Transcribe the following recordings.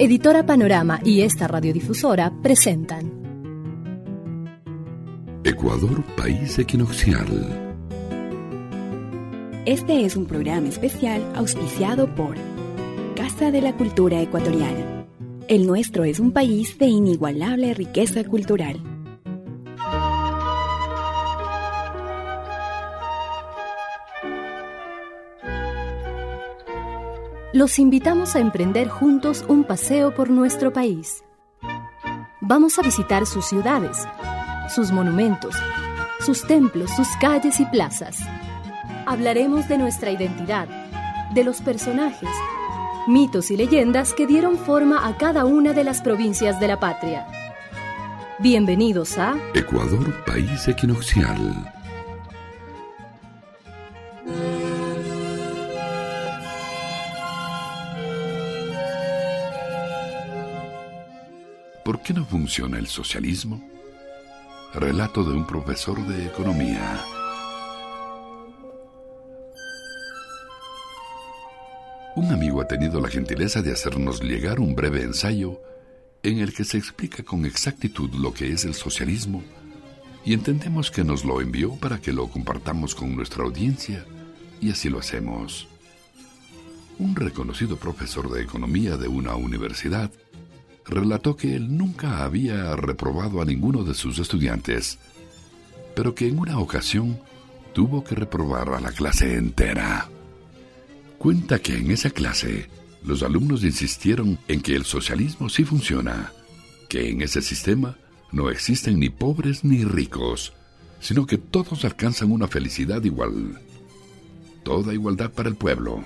Editora Panorama y esta radiodifusora presentan Ecuador, país equinoccial. Este es un programa especial auspiciado por Casa de la Cultura Ecuatoriana. El nuestro es un país de inigualable riqueza cultural. Los invitamos a emprender juntos un paseo por nuestro país. Vamos a visitar sus ciudades, sus monumentos, sus templos, sus calles y plazas. Hablaremos de nuestra identidad, de los personajes, mitos y leyendas que dieron forma a cada una de las provincias de la patria. Bienvenidos a Ecuador, país equinoccial. ¿Por qué no funciona el socialismo? Relato de un profesor de economía. Un amigo ha tenido la gentileza de hacernos llegar un breve ensayo en el que se explica con exactitud lo que es el socialismo y entendemos que nos lo envió para que lo compartamos con nuestra audiencia y así lo hacemos. Un reconocido profesor de economía de una universidad relató que él nunca había reprobado a ninguno de sus estudiantes, pero que en una ocasión tuvo que reprobar a la clase entera. Cuenta que en esa clase los alumnos insistieron en que el socialismo sí funciona, que en ese sistema no existen ni pobres ni ricos, sino que todos alcanzan una felicidad igual. Toda igualdad para el pueblo.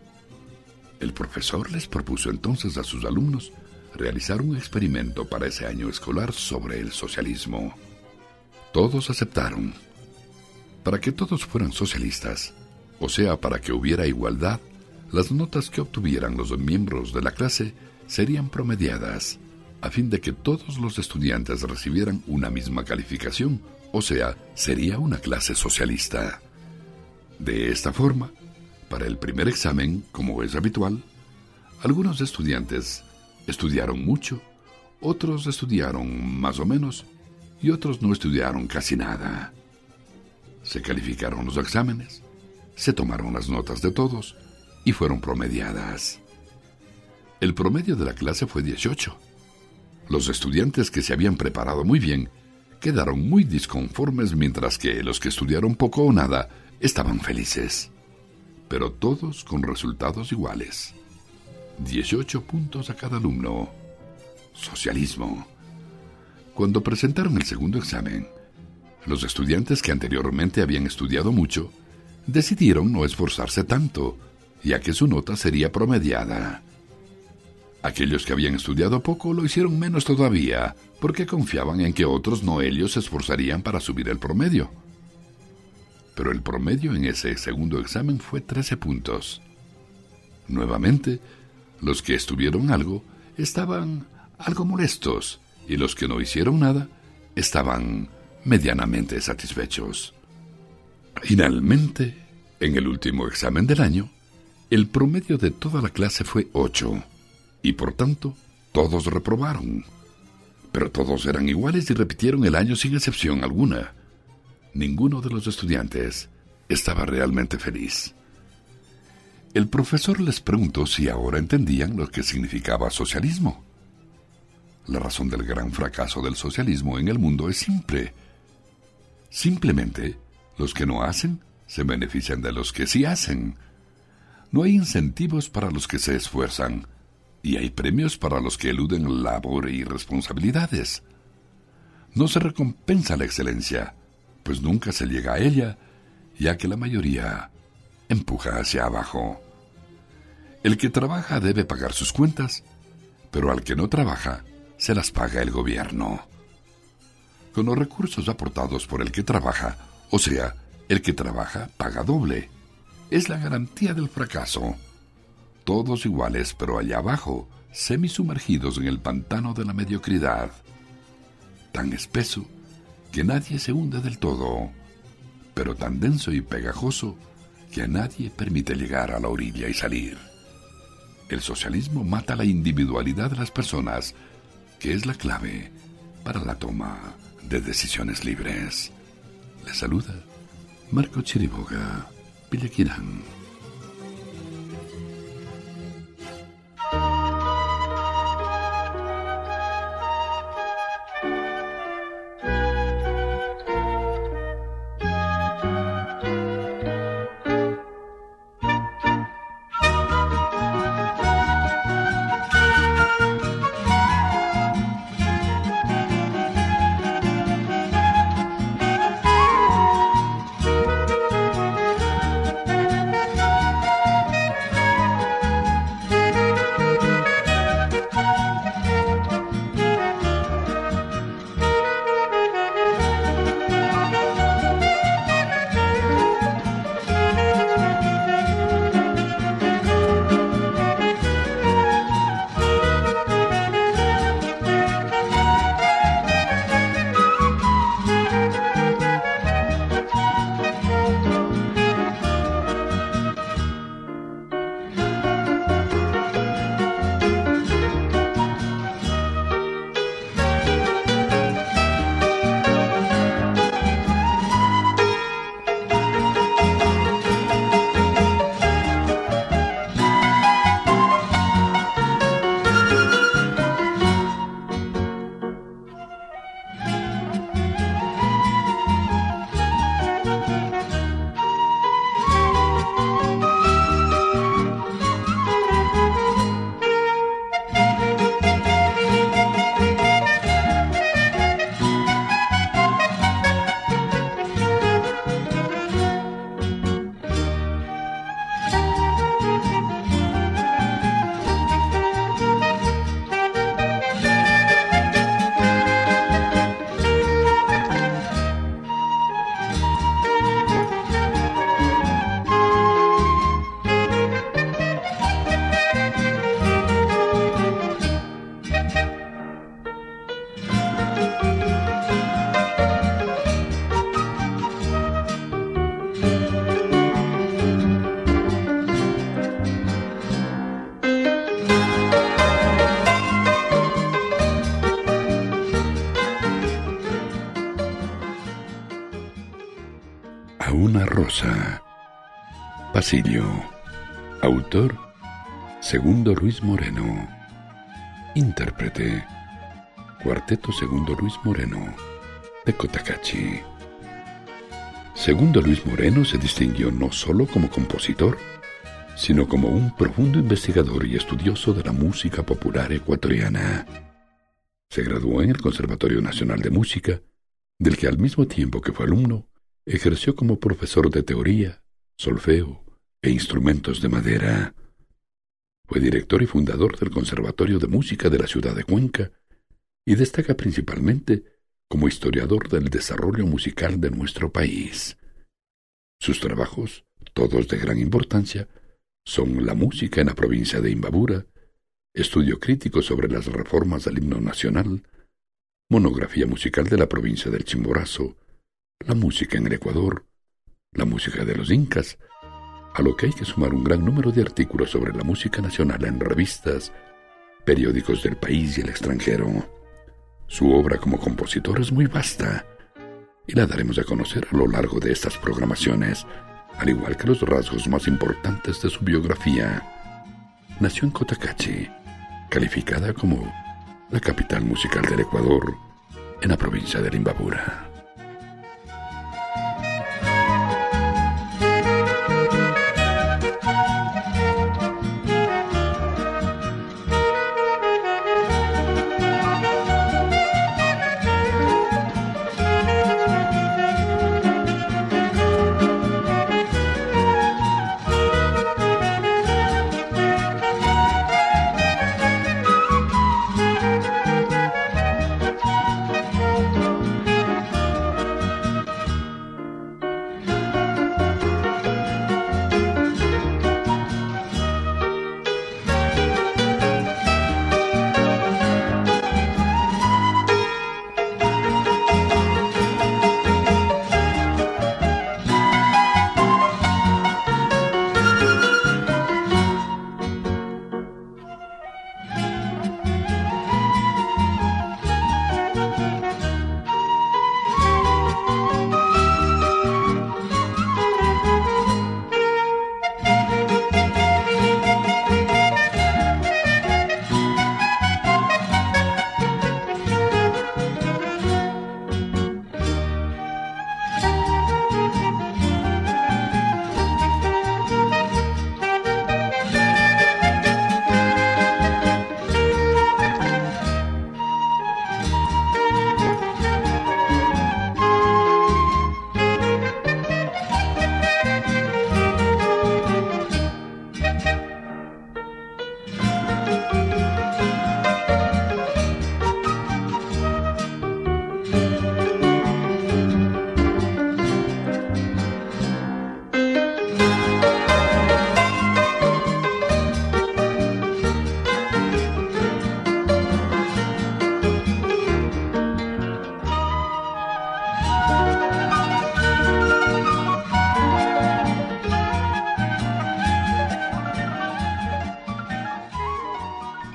El profesor les propuso entonces a sus alumnos realizar un experimento para ese año escolar sobre el socialismo. Todos aceptaron. Para que todos fueran socialistas, o sea, para que hubiera igualdad, las notas que obtuvieran los miembros de la clase serían promediadas, a fin de que todos los estudiantes recibieran una misma calificación, o sea, sería una clase socialista. De esta forma, para el primer examen, como es habitual, algunos estudiantes estudiaron mucho, otros estudiaron más o menos y otros no estudiaron casi nada. Se calificaron los exámenes, se tomaron las notas de todos y fueron promediadas. El promedio de la clase fue 18. Los estudiantes que se habían preparado muy bien quedaron muy disconformes, mientras que los que estudiaron poco o nada estaban felices. Pero todos con resultados iguales. 18 puntos a cada alumno. Socialismo. Cuando presentaron el segundo examen, los estudiantes que anteriormente habían estudiado mucho decidieron no esforzarse tanto, ya que su nota sería promediada. Aquellos que habían estudiado poco lo hicieron menos todavía, porque confiaban en que otros no ellos se esforzarían para subir el promedio. Pero el promedio en ese segundo examen fue 13 puntos. Nuevamente, los que estuvieron algo estaban algo molestos y los que no hicieron nada estaban medianamente satisfechos. Finalmente, en el último examen del año, el promedio de toda la clase fue 8 y por tanto todos reprobaron. Pero todos eran iguales y repitieron el año sin excepción alguna. Ninguno de los estudiantes estaba realmente feliz. El profesor les preguntó si ahora entendían lo que significaba socialismo. La razón del gran fracaso del socialismo en el mundo es simple. Simplemente, los que no hacen se benefician de los que sí hacen. No hay incentivos para los que se esfuerzan, y hay premios para los que eluden labor y responsabilidades. No se recompensa la excelencia, pues nunca se llega a ella, ya que la mayoría empuja hacia abajo. El que trabaja debe pagar sus cuentas, pero al que no trabaja, se las paga el gobierno. Con los recursos aportados por el que trabaja, o sea, el que trabaja paga doble. Es la garantía del fracaso. Todos iguales, pero allá abajo, semisumergidos en el pantano de la mediocridad. Tan espeso que nadie se hunde del todo, pero tan denso y pegajoso que a nadie permite llegar a la orilla y salir. El socialismo mata la individualidad de las personas, que es la clave para la toma de decisiones libres. Les saluda Marco Chiriboga, Pillaquirán. Una rosa. Pasillo. Autor: Segundo Luis Moreno. Intérprete: Cuarteto Segundo Luis Moreno, de Cotacachi. Segundo Luis Moreno se distinguió no solo como compositor, sino como un profundo investigador y estudioso de la música popular ecuatoriana. Se graduó en el Conservatorio Nacional de Música, del que al mismo tiempo que fue alumno, ejerció como profesor de teoría, solfeo e instrumentos de madera. Fue director y fundador del Conservatorio de Música de la ciudad de Cuenca y destaca principalmente como historiador del desarrollo musical de nuestro país. Sus trabajos, todos de gran importancia, son La música en la provincia de Imbabura, Estudio crítico sobre las reformas del himno nacional, Monografía musical de la provincia del Chimborazo, La música en el Ecuador, La música de los incas, a lo que hay que sumar un gran número de artículos sobre la música nacional en revistas, periódicos del país y el extranjero. Su obra como compositor es muy vasta y la daremos a conocer a lo largo de estas programaciones, al igual que los rasgos más importantes de su biografía. Nació en Cotacachi, calificada como la capital musical del Ecuador, en la provincia de Imbabura.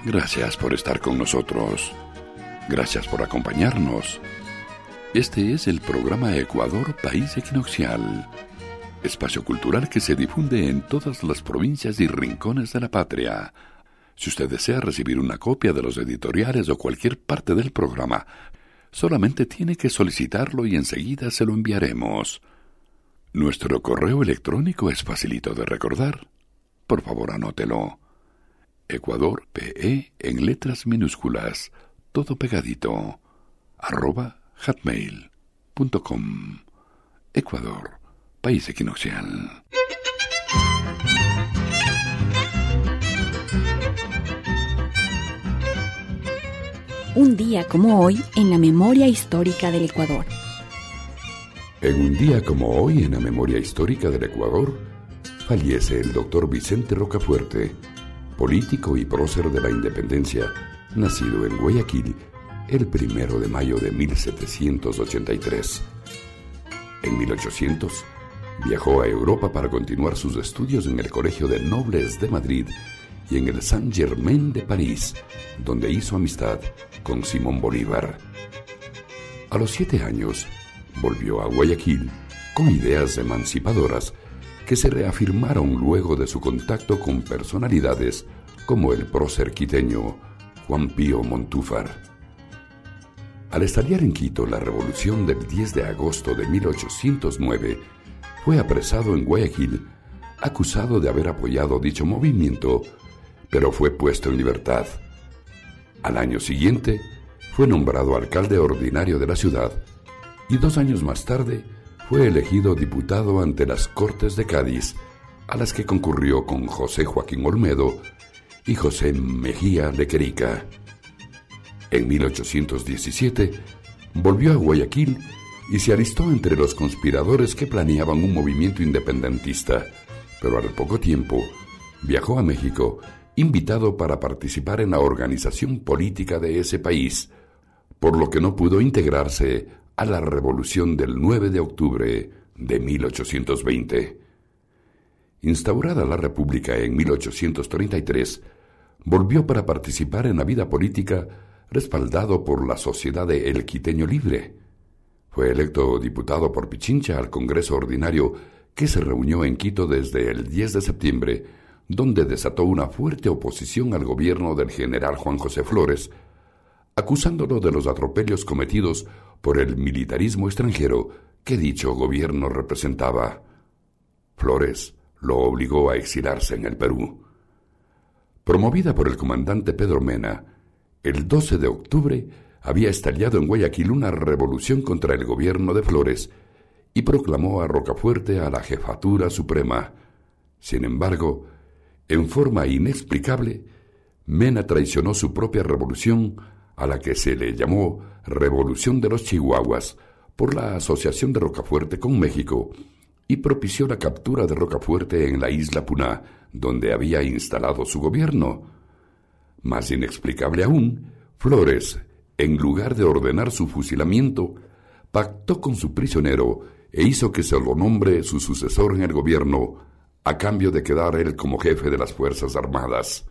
Gracias por estar con nosotros. Gracias por acompañarnos. Este es el programa Ecuador, País Equinoccial, espacio cultural que se difunde en todas las provincias y rincones de la patria. Si usted desea recibir una copia de los editoriales o cualquier parte del programa, solamente tiene que solicitarlo y enseguida se lo enviaremos. Nuestro correo electrónico es facilito de recordar. Por favor, anótelo. Ecuador PE en letras minúsculas, todo pegadito, @hotmail.com. Ecuador, País Equinoccial. Un día como hoy en la memoria histórica del Ecuador. En un día como hoy en la memoria histórica del Ecuador, fallece el doctor Vicente Rocafuerte, político y prócer de la independencia, nacido en Guayaquil el 1 de mayo de 1783. En 1800, viajó a Europa para continuar sus estudios en el Colegio de Nobles de Madrid y en el Saint-Germain de París, donde hizo amistad con Simón Bolívar. A los 7 años, volvió a Guayaquil con ideas emancipadoras que se reafirmaron luego de su contacto con personalidades como el prócer quiteño Juan Pío Montúfar. Al estallar en Quito la revolución del 10 de agosto de 1809, fue apresado en Guayaquil, acusado de haber apoyado dicho movimiento, pero fue puesto en libertad. Al año siguiente, fue nombrado alcalde ordinario de la ciudad y 2 años más tarde fue elegido diputado ante las Cortes de Cádiz, a las que concurrió con José Joaquín Olmedo y José Mejía Lequerica. En 1817 volvió a Guayaquil y se alistó entre los conspiradores que planeaban un movimiento independentista, pero al poco tiempo viajó a México, invitado para participar en la organización política de ese país, por lo que no pudo integrarse a la revolución del 9 de octubre de 1820. Instaurada la República en 1833, volvió para participar en la vida política respaldado por la Sociedad de El Quiteño Libre. Fue electo diputado por Pichincha al Congreso Ordinario que se reunió en Quito desde el 10 de septiembre, donde desató una fuerte oposición al gobierno del general Juan José Flores, acusándolo de los atropellos cometidos por el militarismo extranjero que dicho gobierno representaba. Flores lo obligó a exilarse en el Perú. Promovida por el comandante Pedro Mena, el 12 de octubre había estallado en Guayaquil una revolución contra el gobierno de Flores y proclamó a Rocafuerte a la jefatura suprema. Sin embargo, en forma inexplicable, Mena traicionó su propia revolución, a la que se le llamó Revolución de los Chihuahuas, por la asociación de Rocafuerte con México, y propició la captura de Rocafuerte en la isla Puná, donde había instalado su gobierno. Más inexplicable aún, Flores, en lugar de ordenar su fusilamiento, pactó con su prisionero e hizo que se lo nombre su sucesor en el gobierno, a cambio de quedar él como jefe de las Fuerzas Armadas.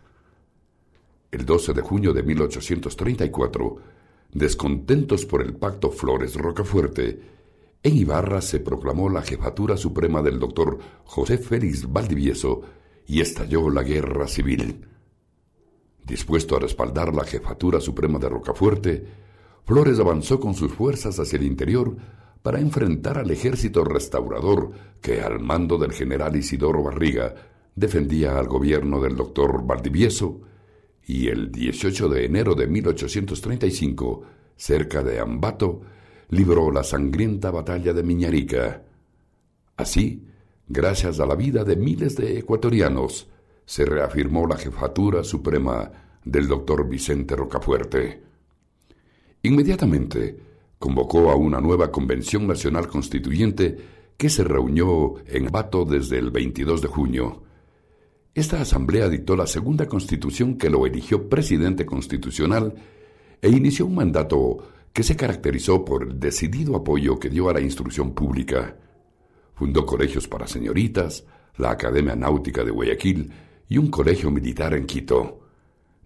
El 12 de junio de 1834, descontentos por el pacto Flores-Rocafuerte, en Ibarra se proclamó la jefatura suprema del doctor José Félix Valdivieso y estalló la guerra civil. Dispuesto a respaldar la jefatura suprema de Rocafuerte, Flores avanzó con sus fuerzas hacia el interior para enfrentar al ejército restaurador que, al mando del general Isidoro Barriga, defendía al gobierno del doctor Valdivieso, y el 18 de enero de 1835, cerca de Ambato, libró la sangrienta batalla de Miñarica. Así, gracias a la vida de miles de ecuatorianos, se reafirmó la jefatura suprema del doctor Vicente Rocafuerte. Inmediatamente, convocó a una nueva Convención Nacional Constituyente que se reunió en Ambato desde el 22 de junio. Esta asamblea dictó la segunda constitución que lo eligió presidente constitucional e inició un mandato que se caracterizó por el decidido apoyo que dio a la instrucción pública. Fundó colegios para señoritas, la Academia Náutica de Guayaquil y un colegio militar en Quito.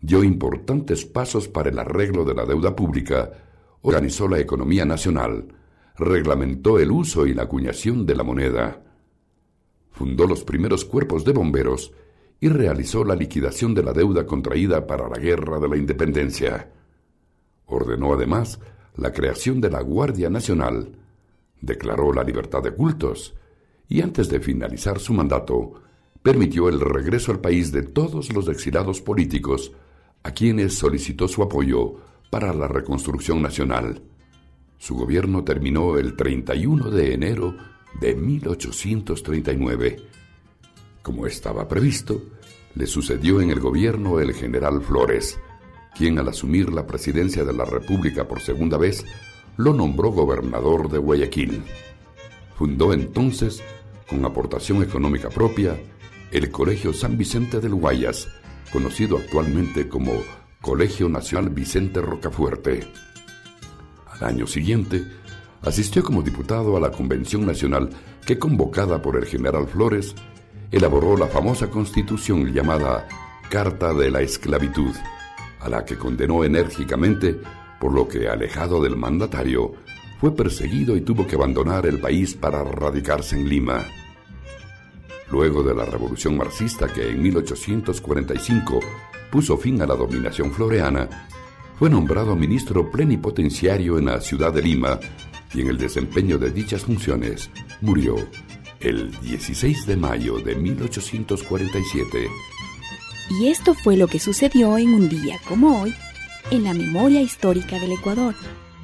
dio importantes pasos para el arreglo de la deuda pública, organizó la economía nacional, reglamentó el uso y la acuñación de la moneda, fundó los primeros cuerpos de bomberos y realizó la liquidación de la deuda contraída para la Guerra de la Independencia. Ordenó además la creación de la Guardia Nacional, declaró la libertad de cultos y antes de finalizar su mandato, permitió el regreso al país de todos los exilados políticos a quienes solicitó su apoyo para la reconstrucción nacional. Su gobierno terminó el 31 de enero de 1839. Como estaba previsto, le sucedió en el gobierno el general Flores, quien al asumir la presidencia de la República por segunda vez, lo nombró gobernador de Guayaquil. Fundó entonces, con aportación económica propia, el Colegio San Vicente del Guayas, conocido actualmente como Colegio Nacional Vicente Rocafuerte. Al año siguiente, asistió como diputado a la Convención Nacional que, convocada por el general Flores, elaboró la famosa Constitución llamada Carta de la Esclavitud, a la que condenó enérgicamente, por lo que, alejado del mandatario, fue perseguido y tuvo que abandonar el país para radicarse en Lima. Luego de la Revolución Marxista, que en 1845 puso fin a la dominación floreana, fue nombrado ministro plenipotenciario en la ciudad de Lima y en el desempeño de dichas funciones murió el 16 de mayo de 1847. Y esto fue lo que sucedió en un día como hoy, en la memoria histórica del Ecuador.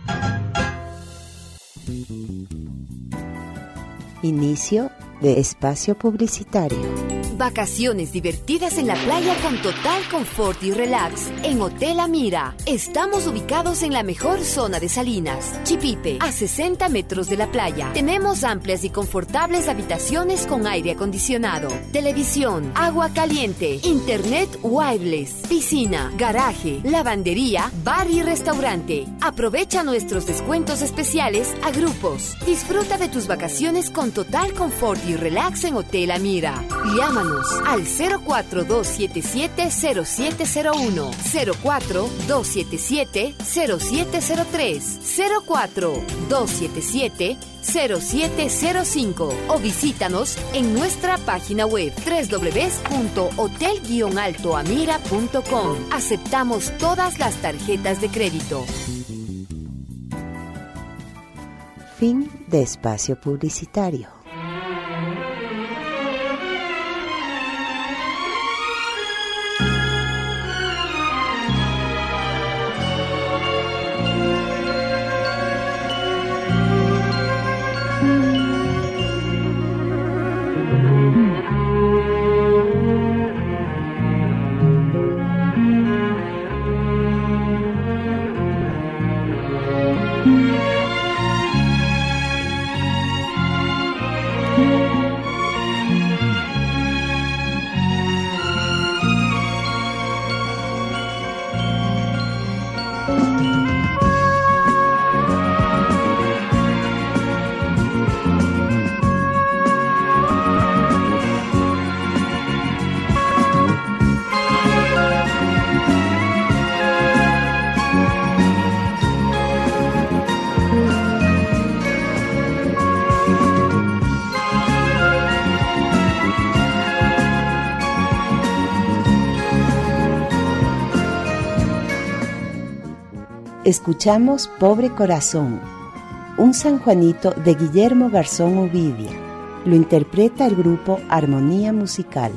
Inicio de espacio publicitario. Vacaciones divertidas en la playa con total confort y relax en Hotel Amira. Estamos ubicados en la mejor zona de Salinas, Chipipe, a 60 metros de la playa. Tenemos amplias y confortables habitaciones con aire acondicionado, televisión, agua caliente, internet wireless, piscina, garaje, lavandería, bar y restaurante. Aprovecha nuestros descuentos especiales a grupos. Disfruta de tus vacaciones con total confort y relax en Hotel Amira. Llámanos al 04-277-0701, 04-277-0703, 04-277-0705 o visítanos en nuestra página web www.hotel-altoamira.com. Aceptamos todas las tarjetas de crédito. Fin de espacio publicitario. Escuchamos Pobre Corazón, un San Juanito de Guillermo Garzón Uvidia. Lo interpreta el grupo Armonía Musical.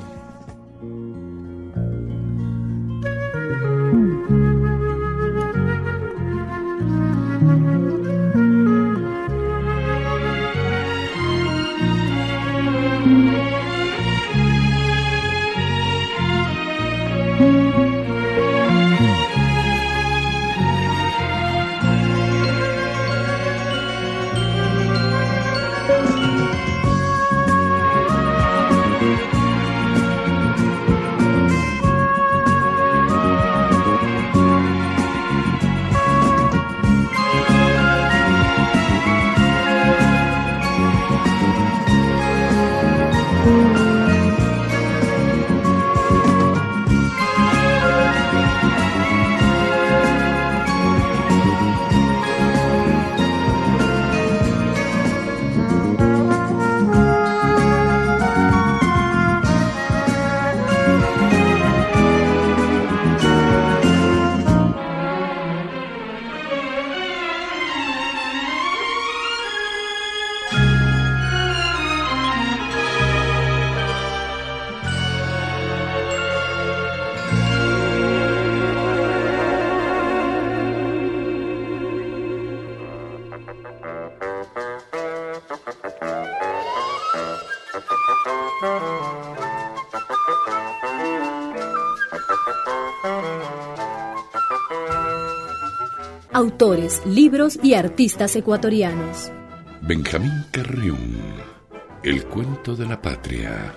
autores, libros y artistas ecuatorianos. Benjamín Carrión, El cuento de la patria.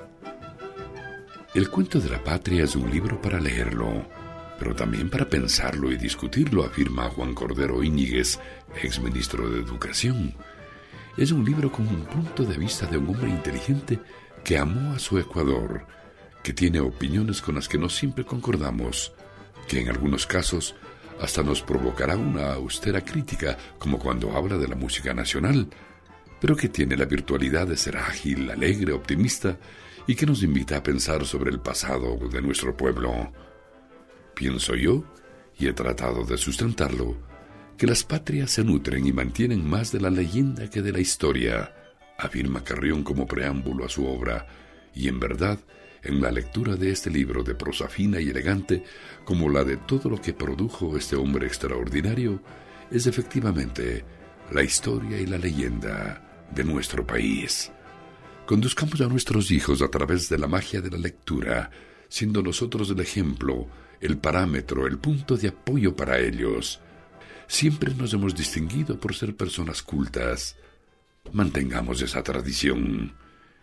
El cuento de la patria es un libro para leerlo, pero también para pensarlo y discutirlo, afirma Juan Cordero Íñiguez, exministro de Educación. Es un libro con un punto de vista de un hombre inteligente que amó a su Ecuador, que tiene opiniones con las que no siempre concordamos, que en algunos casos hasta nos provocará una austera crítica, como cuando habla de la música nacional, pero que tiene la virtualidad de ser ágil, alegre, optimista y que nos invita a pensar sobre el pasado de nuestro pueblo. Pienso yo, y he tratado de sustentarlo, que las patrias se nutren y mantienen más de la leyenda que de la historia, afirma Carrión como preámbulo a su obra, y en verdad, en la lectura de este libro de prosa fina y elegante, como la de todo lo que produjo este hombre extraordinario, es efectivamente la historia y la leyenda de nuestro país. Conduzcamos a nuestros hijos a través de la magia de la lectura, siendo nosotros el ejemplo, el parámetro, el punto de apoyo para ellos. Siempre nos hemos distinguido por ser personas cultas. Mantengamos esa tradición.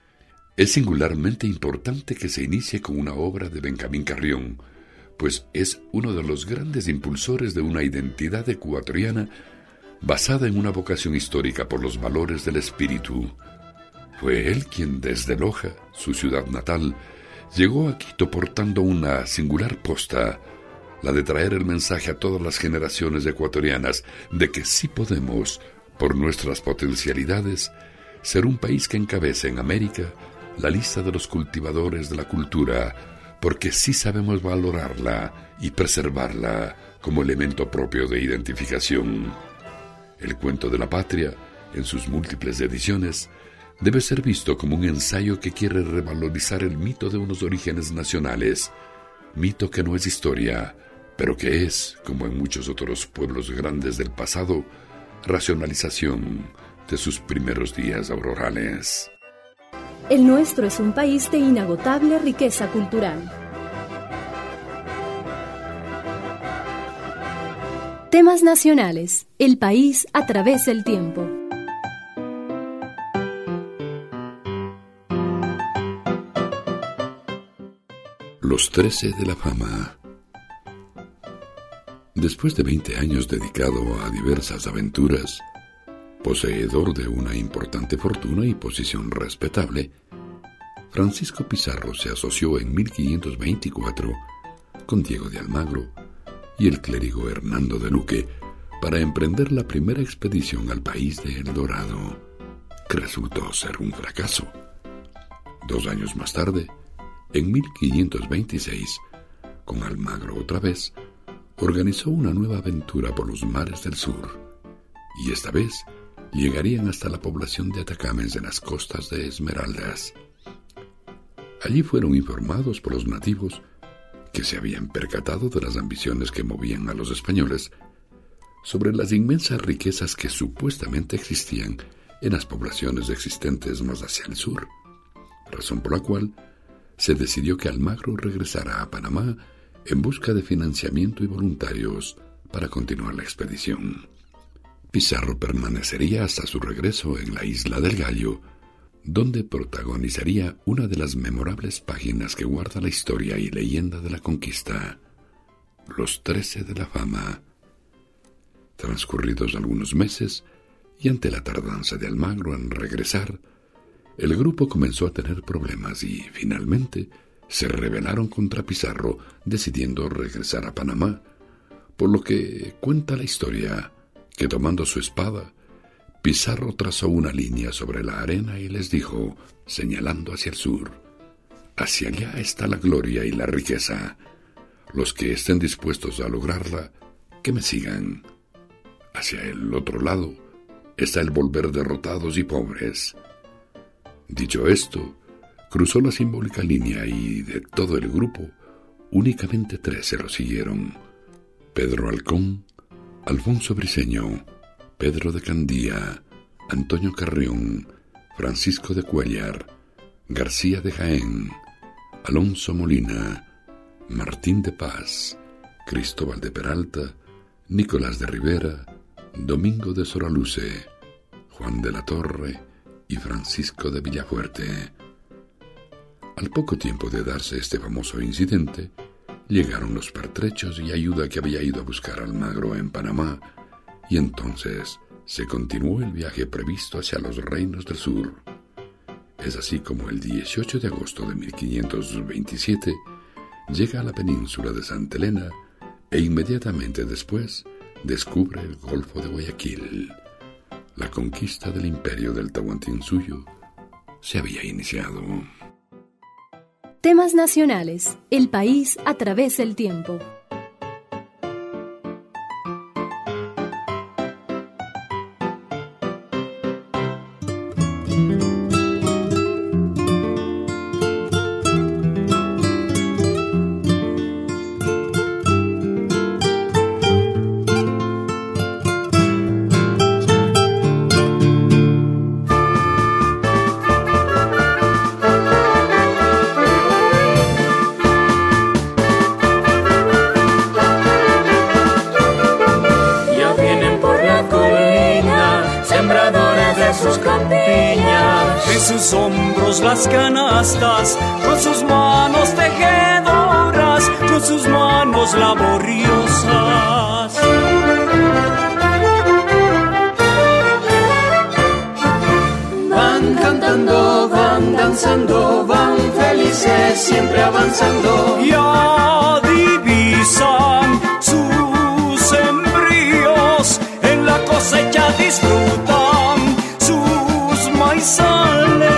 Es singularmente importante que se inicie con una obra de Benjamín Carrión, pues es uno de los grandes impulsores de una identidad ecuatoriana basada en una vocación histórica por los valores del espíritu. Fue él quien desde Loja, su ciudad natal, llegó a Quito portando una singular posta, la de traer el mensaje a todas las generaciones ecuatorianas de que sí podemos, por nuestras potencialidades, ser un país que encabece en América la lista de los cultivadores de la cultura, porque sí sabemos valorarla y preservarla como elemento propio de identificación. El cuento de la patria, en sus múltiples ediciones, debe ser visto como un ensayo que quiere revalorizar el mito de unos orígenes nacionales, mito que no es historia, pero que es, como en muchos otros pueblos grandes del pasado, racionalización de sus primeros días aurorales. El nuestro es un país de inagotable riqueza cultural. Temas nacionales. El país a través del tiempo. Los 13 de la fama. Después de 20 años dedicado a diversas aventuras, poseedor de una importante fortuna y posición respetable, Francisco Pizarro se asoció en 1524 con Diego de Almagro y el clérigo Hernando de Luque para emprender la primera expedición al país de El Dorado, que resultó ser un fracaso. 2 años más tarde, en 1526, con Almagro otra vez, organizó una nueva aventura por los mares del sur, y esta vez llegarían hasta la población de Atacames en las costas de Esmeraldas. Allí fueron informados por los nativos que se habían percatado de las ambiciones que movían a los españoles sobre las inmensas riquezas que supuestamente existían en las poblaciones existentes más hacia el sur, razón por la cual se decidió que Almagro regresara a Panamá en busca de financiamiento y voluntarios para continuar la expedición. Pizarro permanecería hasta su regreso en la Isla del Gallo, donde protagonizaría una de las memorables páginas que guarda la historia y leyenda de la conquista, los 13 de la fama. Transcurridos algunos meses, y ante la tardanza de Almagro en regresar, el grupo comenzó a tener problemas y, finalmente, se rebelaron contra Pizarro, decidiendo regresar a Panamá, por lo que cuenta la historia que, tomando su espada, Pizarro trazó una línea sobre la arena y les dijo, señalando hacia el sur: «Hacia allá está la gloria y la riqueza. Los que estén dispuestos a lograrla, que me sigan. Hacia el otro lado está el volver derrotados y pobres». Dicho esto, cruzó la simbólica línea y, de todo el grupo, únicamente 3 se lo siguieron: Pedro Halcón, Alfonso Briceño, Pedro de Candía, Antonio Carrión, Francisco de Cuéllar, García de Jaén, Alonso Molina, Martín de Paz, Cristóbal de Peralta, Nicolás de Rivera, Domingo de Soraluce, Juan de la Torre y Francisco de Villafuerte. Al poco tiempo de darse este famoso incidente, llegaron los pertrechos y ayuda que había ido a buscar Almagro en Panamá, y entonces se continuó el viaje previsto hacia los reinos del sur. Es así como el 18 de agosto de 1527 llega a la península de Santa Elena e inmediatamente después descubre el Golfo de Guayaquil. La conquista del imperio del Tahuantinsuyo se había iniciado. Temas nacionales. El país a través del tiempo. Sus hombros las canastas, con sus manos tejedoras, con sus manos laboriosas. Van cantando, van danzando, van felices, siempre avanzando. Ya divisan sus embrios, en la cosecha disfrutan sus maizales.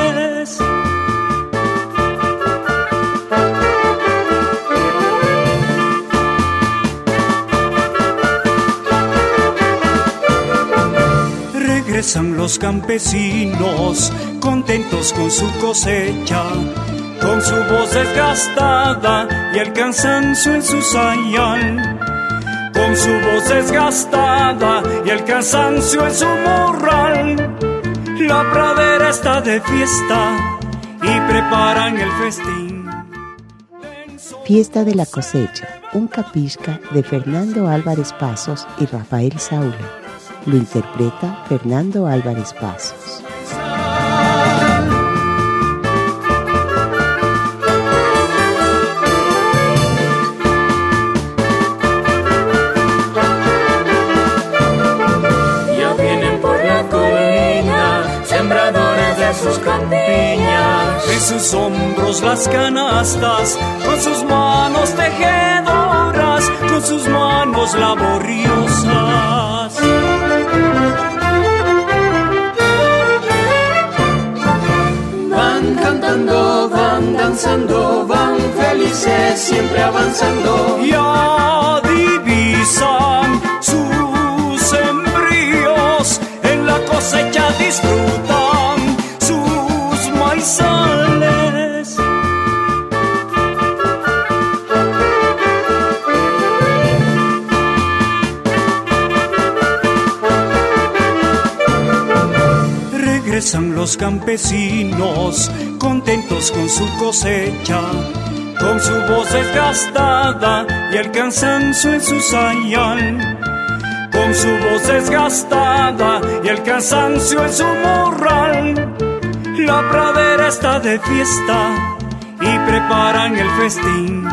Regresan los campesinos, contentos con su cosecha, con su voz desgastada y el cansancio en su sayal. Con su voz desgastada y el cansancio en su morral. La pradera está de fiesta y preparan el festín. Fiesta de la cosecha, un capisca de Fernando Álvarez Pasos y Rafael Saula. Lo interpreta Fernando Álvarez Pasos. Ya vienen por la colina, sembradores de sus campiñas. En sus hombros las canastas, con sus manos tejedoras, con sus manos laboriosas. Van cantando, van danzando, van felices, siempre avanzando. Ya divisan sus embrios, en la cosecha disfrutan sus maizales. Regresan los campesinos, contentos con su cosecha, con su voz desgastada y el cansancio en su sayal. Con su voz desgastada y el cansancio en su morral. La pradera está de fiesta y preparan el festín.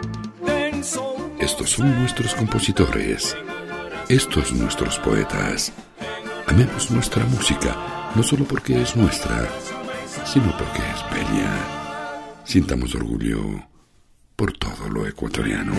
Estos son nuestros compositores, estos nuestros poetas. Amemos nuestra música, no solo porque es nuestra, sino porque es bella. Sintamos orgullo por todo lo ecuatoriano.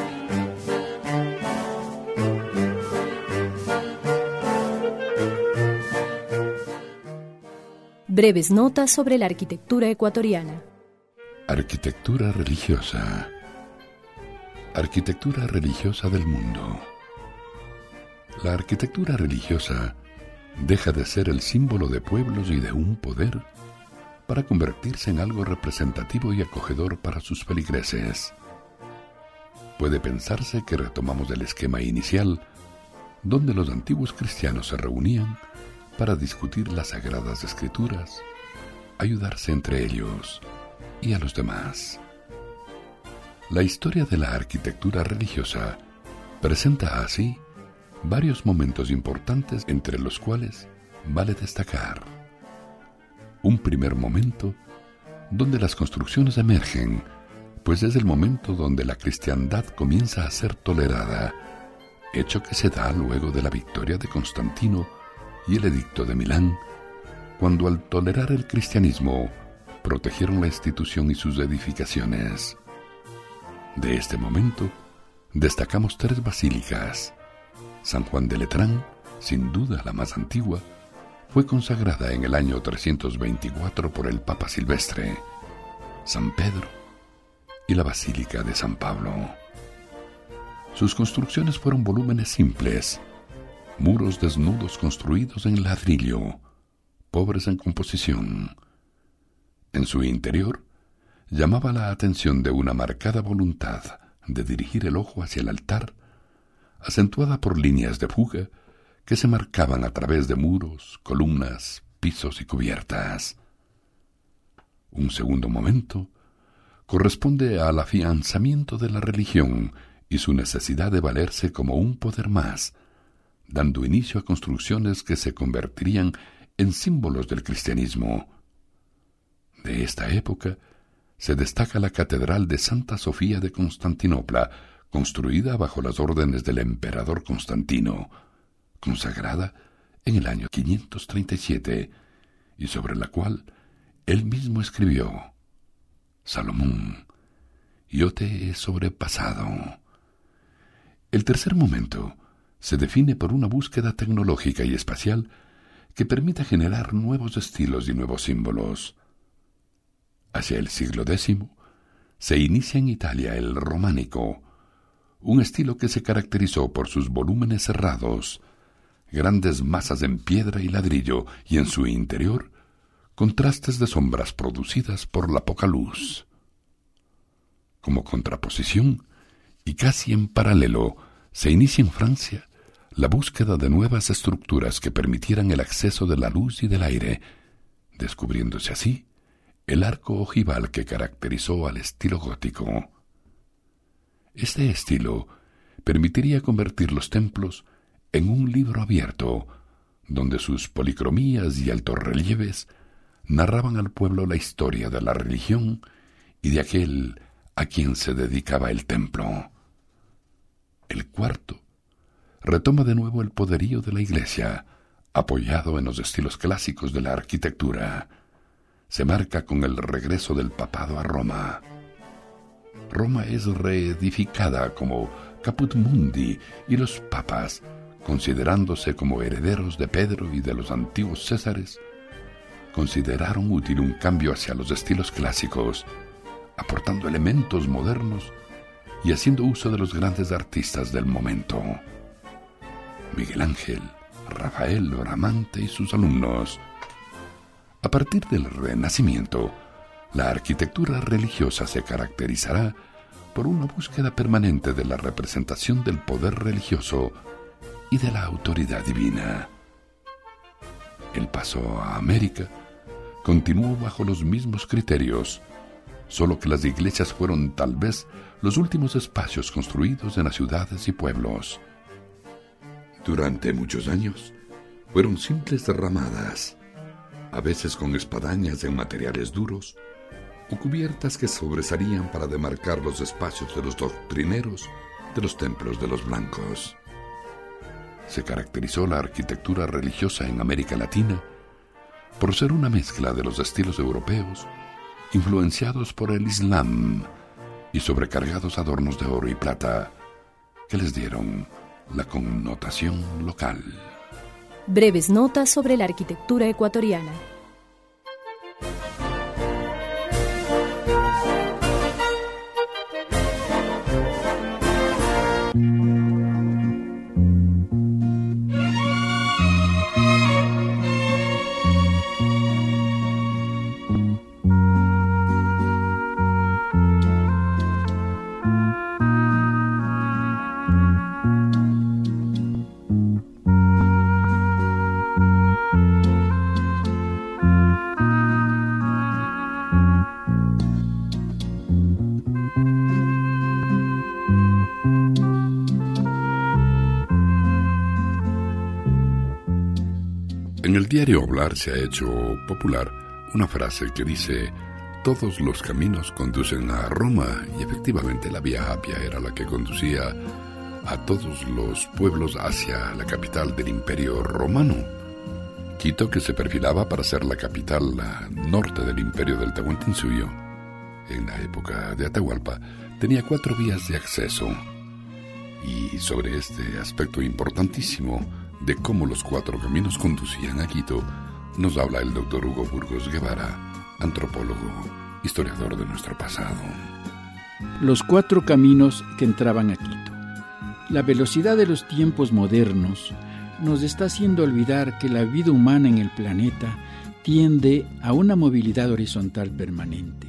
Breves notas sobre la arquitectura ecuatoriana. Arquitectura religiosa. Arquitectura religiosa del mundo. La arquitectura religiosa deja de ser el símbolo de pueblos y de un poder para convertirse en algo representativo y acogedor para sus feligreses. Puede pensarse que retomamos el esquema inicial, donde los antiguos cristianos se reunían para discutir las sagradas escrituras, ayudarse entre ellos y a los demás. La historia de la arquitectura religiosa presenta así varios momentos importantes entre los cuales vale destacar. Un primer momento donde las construcciones emergen, pues es el momento donde la cristiandad comienza a ser tolerada, hecho que se da luego de la victoria de Constantino y el Edicto de Milán, cuando al tolerar el cristianismo protegieron la institución y sus edificaciones. De este momento destacamos 3 basílicas. San Juan de Letrán, sin duda la más antigua, fue consagrada en el año 324 por el Papa Silvestre, San Pedro y la Basílica de San Pablo. Sus construcciones fueron volúmenes simples, muros desnudos construidos en ladrillo, pobres en composición. En su interior, llamaba la atención de una marcada voluntad de dirigir el ojo hacia el altar, acentuada por líneas de fuga que se marcaban a través de muros, columnas, pisos y cubiertas. Un segundo momento corresponde al afianzamiento de la religión y su necesidad de valerse como un poder más, dando inicio a construcciones que se convertirían en símbolos del cristianismo. De esta época se destaca la Catedral de Santa Sofía de Constantinopla, construida bajo las órdenes del emperador Constantino, consagrada en el año 537, y sobre la cual él mismo escribió: Salomón, yo te he sobrepasado. El tercer momento se define por una búsqueda tecnológica y espacial que permite generar nuevos estilos y nuevos símbolos. Hacia el siglo X se inicia en Italia el románico, un estilo que se caracterizó por sus volúmenes cerrados, grandes masas en piedra y ladrillo, y en su interior contrastes de sombras producidas por la poca luz. Como contraposición, y casi en paralelo, se inicia en Francia la búsqueda de nuevas estructuras que permitieran el acceso de la luz y del aire, descubriéndose así el arco ojival que caracterizó al estilo gótico. Este estilo permitiría convertir los templos en un libro abierto, donde sus policromías y altos relieves narraban al pueblo la historia de la religión y de aquel a quien se dedicaba el templo. El cuarto retoma de nuevo el poderío de la Iglesia, apoyado en los estilos clásicos de la arquitectura. Se marca con el regreso del papado a Roma. Roma es reedificada como Caput Mundi y los papas, considerándose como herederos de Pedro y de los antiguos Césares, consideraron útil un cambio hacia los estilos clásicos, aportando elementos modernos y haciendo uso de los grandes artistas del momento: Miguel Ángel, Rafael, Bramante y sus alumnos. A partir del Renacimiento, la arquitectura religiosa se caracterizará por una búsqueda permanente de la representación del poder religioso y de la autoridad divina. El paso a América continuó bajo los mismos criterios, solo que las iglesias fueron tal vez los últimos espacios construidos en las ciudades y pueblos. Durante muchos años fueron simples derramadas, a veces con espadañas en materiales duros, o cubiertas que sobresalían para demarcar los espacios de los doctrineros de los templos de los blancos. Se caracterizó la arquitectura religiosa en América Latina por ser una mezcla de los estilos europeos, influenciados por el Islam y sobrecargados adornos de oro y plata, que les dieron la connotación local. Breves notas sobre la arquitectura ecuatoriana. En el diario Hablar se ha hecho popular una frase que dice: todos los caminos conducen a Roma, y efectivamente la Vía Apia era la que conducía a todos los pueblos hacia la capital del Imperio Romano. Quito, que se perfilaba para ser la capital norte del Imperio del Tahuantinsuyo, en la época de Atahualpa, tenía 4 vías de acceso. Y sobre este aspecto importantísimo de cómo los 4 caminos conducían a Quito, nos habla el doctor Hugo Burgos Guevara, antropólogo, historiador de nuestro pasado. Los 4 caminos que entraban a Quito. La velocidad de los tiempos modernos nos está haciendo olvidar que la vida humana en el planeta tiende a una movilidad horizontal permanente.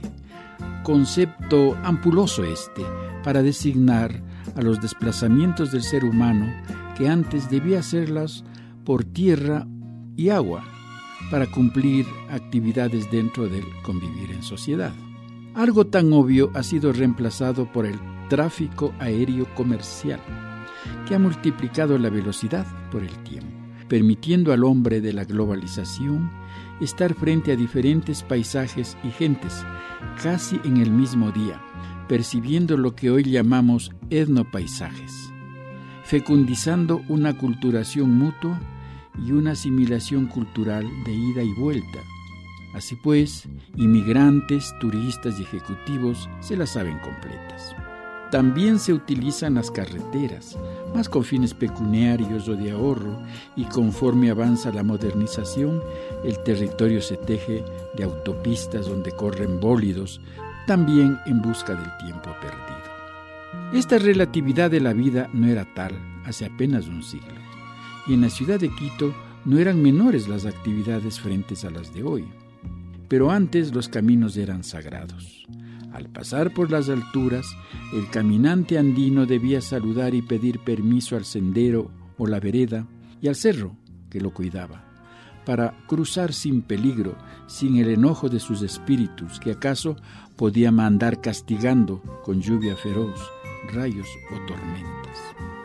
Concepto ampuloso para designar a los desplazamientos del ser humano que antes debía hacerlas por tierra y agua para cumplir actividades dentro del convivir en sociedad. Algo tan obvio ha sido reemplazado por el tráfico aéreo comercial, que ha multiplicado la velocidad por el tiempo, permitiendo al hombre de la globalización estar frente a diferentes paisajes y gentes, casi en el mismo día, percibiendo lo que hoy llamamos etnopaisajes, fecundizando una aculturación mutua y una asimilación cultural de ida y vuelta. Así pues, inmigrantes, turistas y ejecutivos se las saben completas. También se utilizan las carreteras, más con fines pecuniarios o de ahorro, y conforme avanza la modernización, el territorio se teje de autopistas donde corren bólidos, también en busca del tiempo perdido. Esta relatividad de la vida no era tal hace apenas un siglo, y en la ciudad de Quito no eran menores las actividades frente a las de hoy. Pero antes los caminos eran sagrados. Al pasar por las alturas, el caminante andino debía saludar y pedir permiso al sendero o la vereda y al cerro que lo cuidaba, para cruzar sin peligro, sin el enojo de sus espíritus, que acaso podía mandar castigando con lluvia feroz, rayos o tormentas.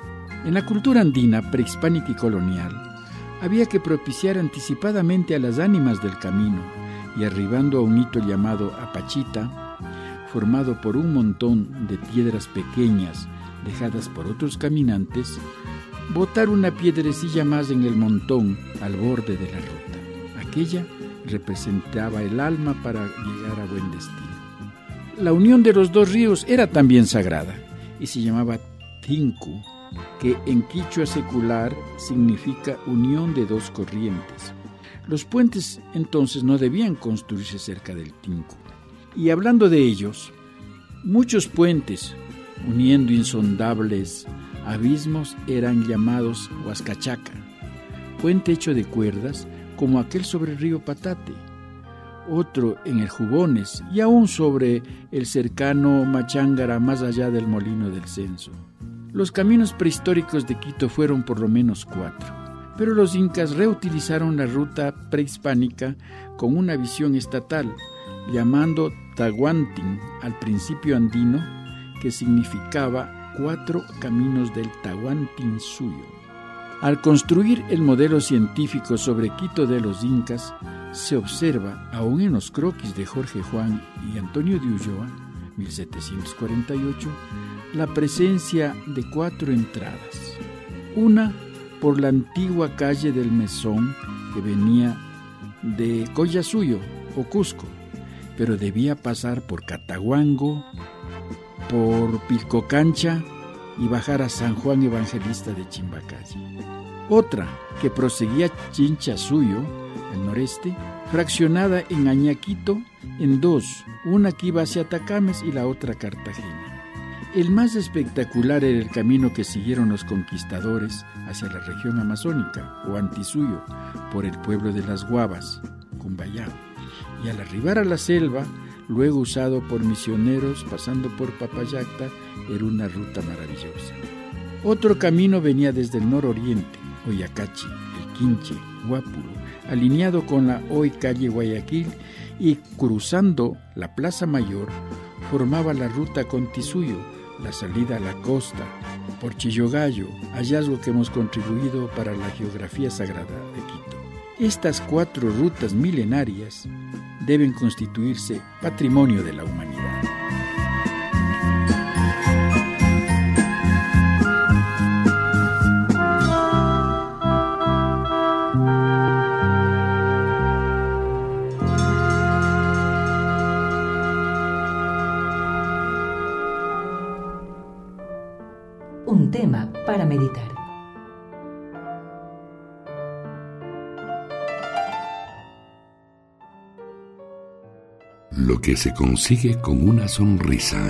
En la cultura andina, prehispánica y colonial, había que propiciar anticipadamente a las ánimas del camino, y arribando a un hito llamado apachita, formado por un montón de piedras pequeñas dejadas por otros caminantes, botar una piedrecilla más en el montón al borde de la ruta. Aquella representaba el alma para llegar a buen destino. La unión de los 2 ríos era también sagrada y se llamaba Tinku, que en quichua secular significa unión de 2 corrientes. Los puentes entonces no debían construirse cerca del Tinku. Y hablando de ellos, muchos puentes uniendo insondables abismos eran llamados Huascachaca, puente hecho de cuerdas como aquel sobre el río Patate, otro en el Jubones y aún sobre el cercano Machángara más allá del Molino del Censo. Los caminos prehistóricos de Quito fueron por lo menos 4, pero los incas reutilizaron la ruta prehispánica con una visión estatal, llamando Tahuantin al principio andino, que significaba 4 caminos del Tahuantinsuyo. Al construir el modelo científico sobre Quito de los incas, se observa, aún en los croquis de Jorge Juan y Antonio de Ulloa, 1748, la presencia de 4 entradas. Una por la antigua calle del Mesón, que venía de Collasuyo o Cusco, pero debía pasar por Catahuango, por Pilcocancha y bajar a San Juan Evangelista de Chimbacalle. Otra que proseguía Chinchasuyo, al noreste, fraccionada en Añaquito en 2, una que iba hacia Atacames y la otra a Cartagena. El más espectacular era el camino que siguieron los conquistadores hacia la región amazónica, o Antisuyo, por el pueblo de las Guavas, Cumbayá. Y al arribar a la selva, luego usado por misioneros pasando por Papayacta, era una ruta maravillosa. Otro camino venía desde el nororiente, Oyacachi, El Quinche, Guápulo, alineado con la hoy calle Guayaquil, y cruzando la Plaza Mayor, formaba la ruta Contisuyo, la salida a la costa, por Chillogallo, hallazgo que hemos contribuido para la geografía sagrada de Quito. estas 4 rutas milenarias deben constituirse patrimonio de la humanidad. Un tema para meditar. Lo que se consigue con una sonrisa.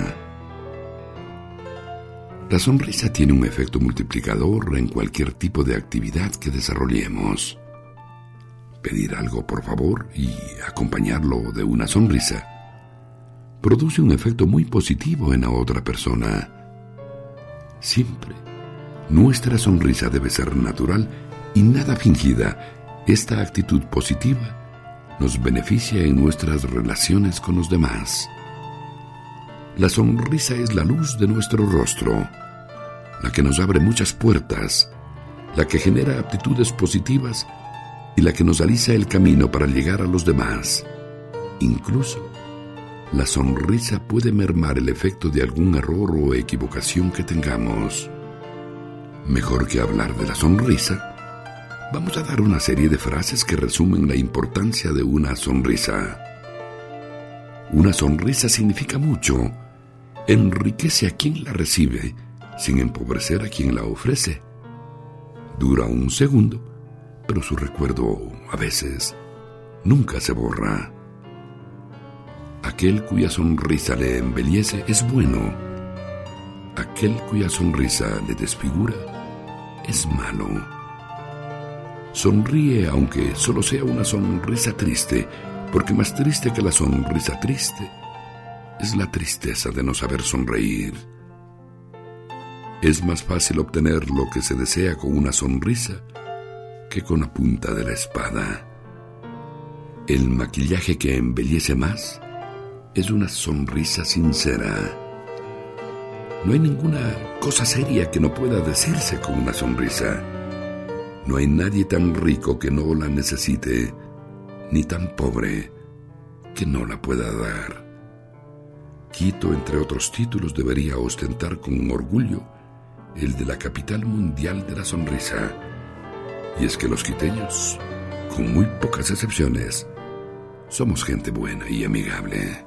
La sonrisa tiene un efecto multiplicador en cualquier tipo de actividad que desarrollemos. Pedir algo por favor y acompañarlo de una sonrisa produce un efecto muy positivo en la otra persona. Siempre, nuestra sonrisa debe ser natural y nada fingida. Esta actitud positiva nos beneficia en nuestras relaciones con los demás. La sonrisa es la luz de nuestro rostro, la que nos abre muchas puertas, la que genera aptitudes positivas y la que nos alisa el camino para llegar a los demás. Incluso, la sonrisa puede mermar el efecto de algún error o equivocación que tengamos. Mejor que hablar de la sonrisa, vamos a dar una serie de frases que resumen la importancia de una sonrisa. Una sonrisa significa mucho. Enriquece a quien la recibe, sin empobrecer a quien la ofrece. Dura un segundo, pero su recuerdo, a veces, nunca se borra. Aquel cuya sonrisa le embellece es bueno. Aquel cuya sonrisa le desfigura es malo. Sonríe aunque solo sea una sonrisa triste, porque más triste que la sonrisa triste es la tristeza de no saber sonreír. Es más fácil obtener lo que se desea con una sonrisa que con la punta de la espada. El maquillaje que embellece más es una sonrisa sincera. No hay ninguna cosa seria que no pueda decirse con una sonrisa. No hay nadie tan rico que no la necesite, ni tan pobre que no la pueda dar. Quito, entre otros títulos, debería ostentar con orgullo el de la capital mundial de la sonrisa. Y es que los quiteños, con muy pocas excepciones, somos gente buena y amigable.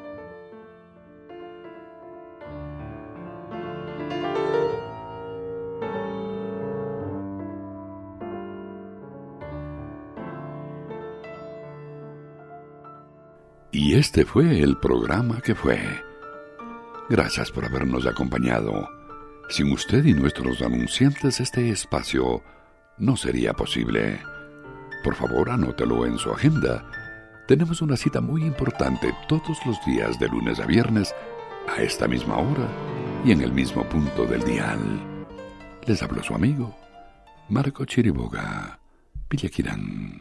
Y este fue el programa que fue. Gracias por habernos acompañado. Sin usted y nuestros anunciantes, este espacio no sería posible. Por favor, anótelo en su agenda. Tenemos una cita muy importante todos los días de lunes a viernes a esta misma hora y en el mismo punto del dial. Les habló su amigo Marco Chiriboga, Pillaquirán.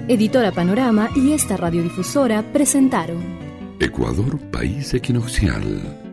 Editora Panorama y esta radiodifusora presentaron Ecuador, país equinoccial.